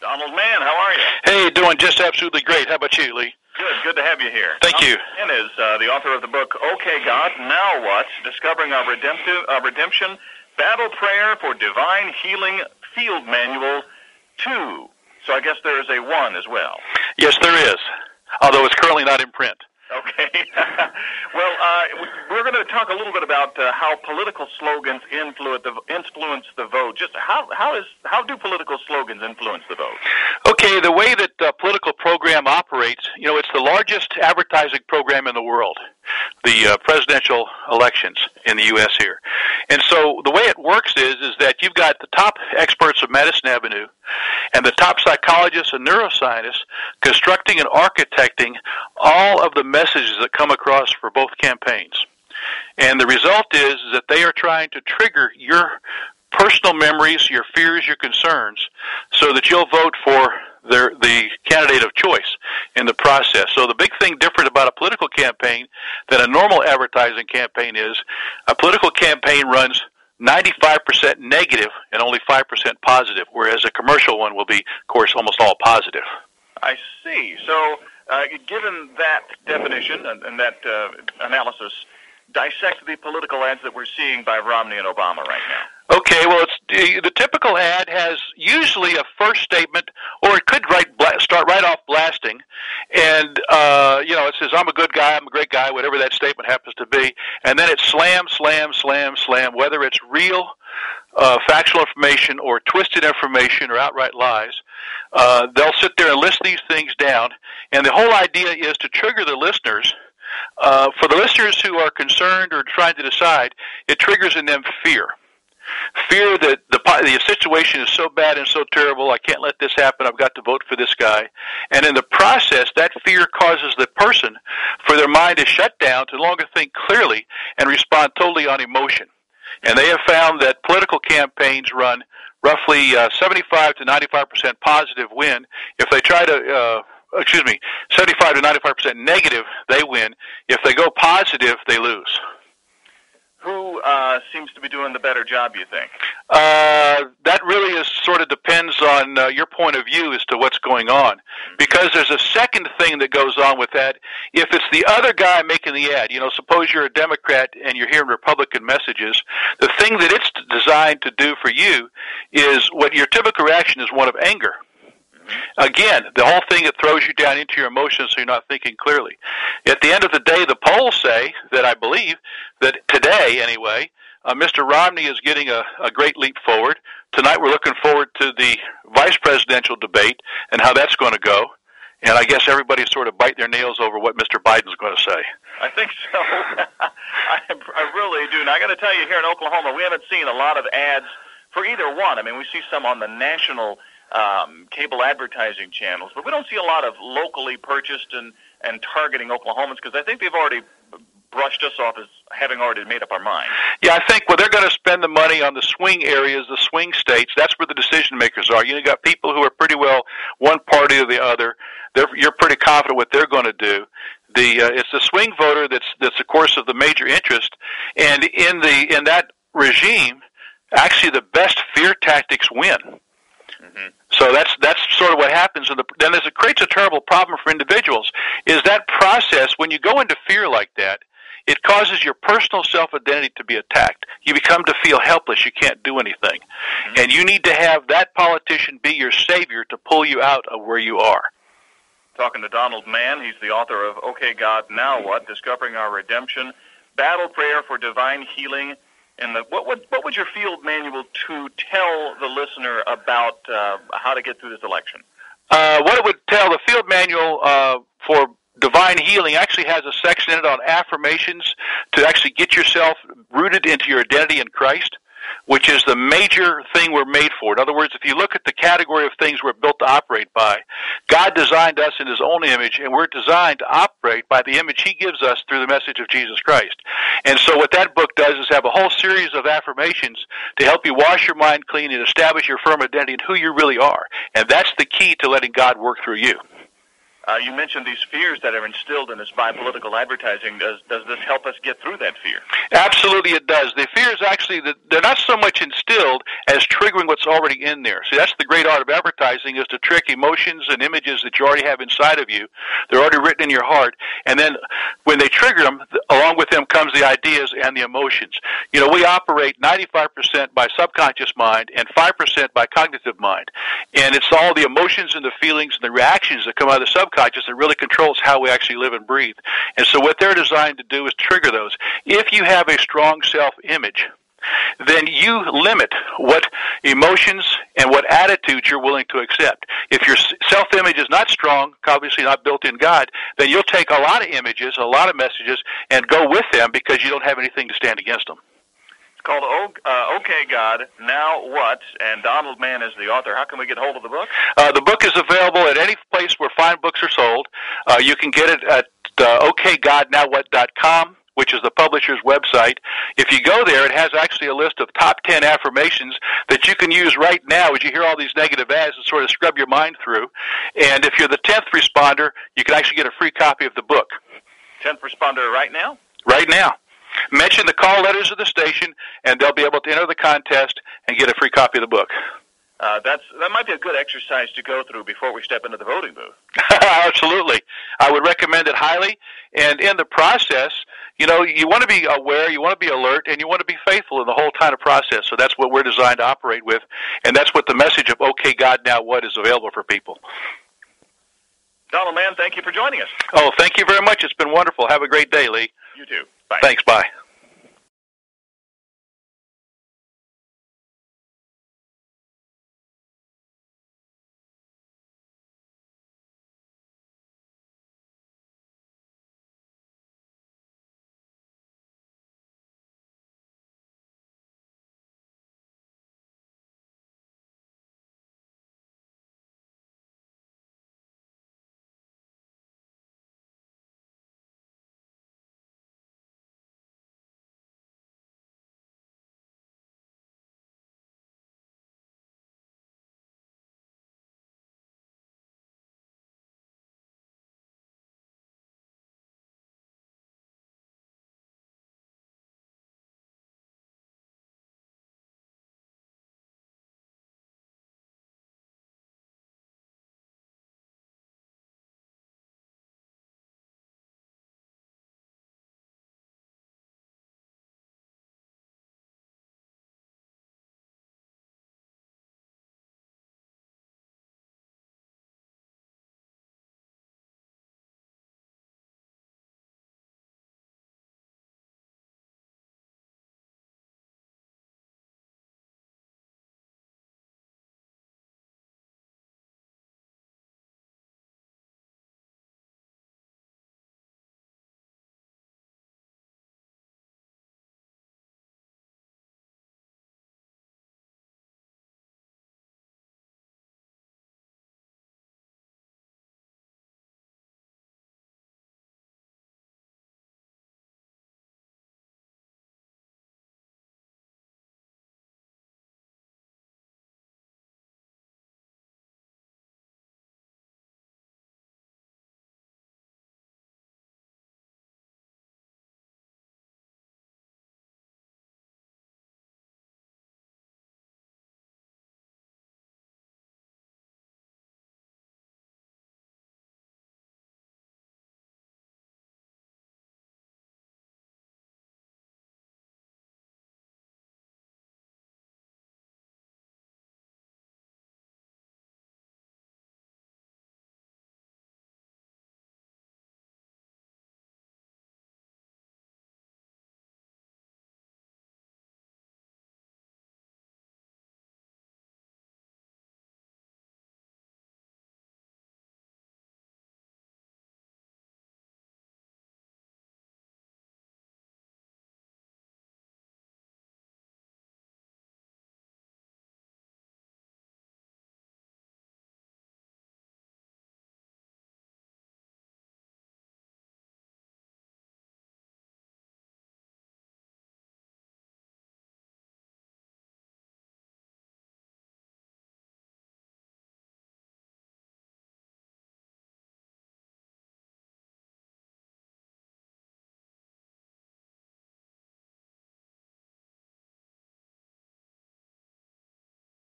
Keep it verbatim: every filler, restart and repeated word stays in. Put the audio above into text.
Donald Mann, how are you? Hey, doing just absolutely great. How about you, Lee? Good, good to have you here. Thank Donald you. Mann is uh, the author of the book, Okay, God, Now What? Discovering Our Redemptive, uh, Redemption, Battle Prayer for Divine Healing Field Manual two. So I guess there is a one as well. Yes, there is, although it's currently not in print. Okay. Well, uh, we're going to talk a little bit about uh, how political slogans influence the, influence the vote. Just how how is how do political slogans influence the vote? Okay, the way that the political program operates, you know, it's the largest advertising program in the world, the uh, presidential elections in the U S here. And so the way it works is is that you've got the top experts of Madison Avenue and the top psychologists and neuroscientists constructing and architecting all of the messages that come across for both campaigns. And the result is, is that they are trying to trigger your personal memories, your fears, your concerns, so that you'll vote for their, the candidate of choice in the process. So the big thing different about a political campaign than a normal advertising campaign is a political campaign runs ninety-five percent negative and only five percent positive, whereas a commercial one will be, of course, almost all positive. I see. So uh, given that definition and, and that uh, analysis, dissect the political ads that we're seeing by Romney and Obama right now. Okay, well, it's the, the typical ad has usually a first statement, or it could write, start right off blasting, and uh, you know, it says, "I'm a good guy, I'm a great guy," whatever that statement happens to be, and then it slam, slam, slam, slam, whether it's real uh, factual information or twisted information or outright lies. Uh, they'll sit there and list these things down, and the whole idea is to trigger the listeners. Uh, for the listeners who are concerned or trying to decide, it triggers in them fear. Fear that the, the situation is so bad and so terrible, I can't let this happen, I've got to vote for this guy. And in the process, that fear causes the person for their mind to shut down, to no longer think clearly, and respond totally on emotion. And they have found that political campaigns run roughly uh, seventy-five to ninety-five percent positive win. If they try to, uh, excuse me, seventy-five to ninety-five percent negative, they win. If they go positive, they lose. Who uh, seems to be doing the better job, you think? Uh, that really is sort of depends on uh, your point of view as to what's going on. Because there's a second thing that goes on with that. If it's the other guy making the ad, you know, suppose you're a Democrat and you're hearing Republican messages, the thing that it's designed to do for you is what your typical reaction is one of anger. Again, the whole thing, it throws you down into your emotions so you're not thinking clearly. At the end of the day, the polls say that I believe that today, anyway, uh, Mister Romney is getting a, a great leap forward. Tonight we're looking forward to the vice presidential debate and how that's going to go. And I guess everybody's sort of biting their nails over what Mister Biden's going to say. I think so. I, I really do. And I got to tell you, here in Oklahoma, we haven't seen a lot of ads for either one. I mean, we see some on the national Um, cable advertising channels, but we don't see a lot of locally purchased and, and targeting Oklahomans because I think they've already brushed us off as having already made up our mind. Yeah, I think well, they're going to spend the money on the swing areas, the swing states. That's where the decision makers are. You know, got people who are pretty well one party or the other. They're, you're pretty confident what they're going to do. The uh, it's the swing voter that's that's of course of the major interest, and in the in that regime, actually the best fear tactics win. Mm-hmm. So that's that's sort of what happens, and the, then it creates a terrible problem for individuals. Is that process when you go into fear like that, it causes your personal self-identity to be attacked. You become to feel helpless. You can't do anything, mm-hmm. and you need to have that politician be your savior to pull you out of where you are. Talking to Donald Mann, he's the author of "Okay, God, Now What? Discovering Our Redemption, Battle Prayer for Divine Healing." And the, what would what would your field manual to tell the listener about uh, how to get through this election? Uh, what it would tell, the field manual uh, for divine healing actually has a section in it on affirmations to actually get yourself rooted into your identity in Christ, which is the major thing we're made for. In other words, if you look at the category of things we're built to operate by, God designed us in His own image, and we're designed to operate by the image He gives us through the message of Jesus Christ. And so what that book does is have a whole series of affirmations to help you wash your mind clean and establish your firm identity in who you really are. And that's the key to letting God work through you. Uh, you mentioned these fears that are instilled in this by political advertising. Does does this help us get through that fear? Absolutely, it does. The fear is actually that they're not so much instilled as triggering what's already in there. See, that's the great art of advertising, is to trick emotions and images that you already have inside of you. They're already written in your heart, and then when they trigger them, along with them comes the ideas and the emotions. You know, we operate ninety-five percent by subconscious mind and five percent by cognitive mind, and it's all the emotions and the feelings and the reactions that come out of the subconscious that really controls how we actually live and breathe. And so what they're designed to do is trigger those. If you have a strong self-image, then you limit what emotions and what attitudes you're willing to accept. If your self-image is not strong, obviously not built in God, then you'll take a lot of images, a lot of messages, and go with them because you don't have anything to stand against them. Called uh, OK God, Now What? And Donald Mann is the author. How can we get hold of the book? Uh, the book is available at any place where fine books are sold. Uh, you can get it at uh, O K God Now What dot com, which is the publisher's website. If you go there, it has actually a list of top ten affirmations that you can use right now as you hear all these negative ads and sort of scrub your mind through. And if you're the tenth responder, you can actually get a free copy of the book. tenth responder right now? Right now. Mention the call letters of the station, and they'll be able to enter the contest and get a free copy of the book. Uh, that's that might be a good exercise to go through before we step into the voting booth. Absolutely. I would recommend it highly. And in the process, you know, you want to be aware, you want to be alert, and you want to be faithful in the whole kind of process. So that's what we're designed to operate with, and that's what the message of OK God Now What is available for people. Donald Mann, thank you for joining us. Oh, thank you very much. It's been wonderful. Have a great day, Lee. You too. Bye. Thanks. Bye.